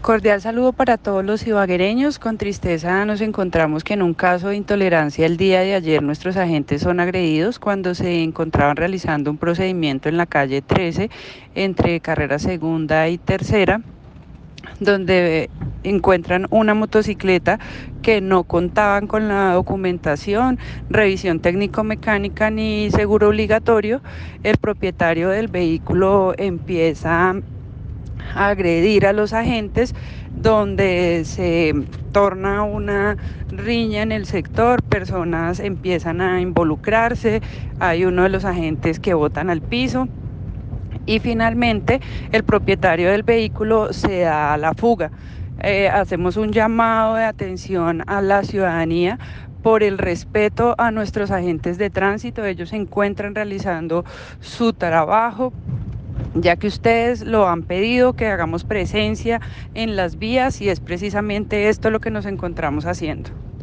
Cordial saludo para todos los ibaguereños. Con tristeza nos encontramos que en un caso de intolerancia el día de ayer nuestros agentes son agredidos cuando se encontraban realizando un procedimiento en la calle 13 entre carrera segunda y tercera, donde encuentran una motocicleta que no contaban con la documentación, revisión técnico-mecánica ni seguro obligatorio. El propietario del vehículo empieza a agredir a los agentes, donde se torna una riña en el sector, personas empiezan a involucrarse, hay uno de los agentes que botan al piso y finalmente el propietario del vehículo se da a la fuga. Hacemos un llamado de atención a la ciudadanía por el respeto a nuestros agentes de tránsito. Ellos se encuentran realizando su trabajo, ya que ustedes lo han pedido, que hagamos presencia en las vías, y es precisamente esto lo que nos encontramos haciendo.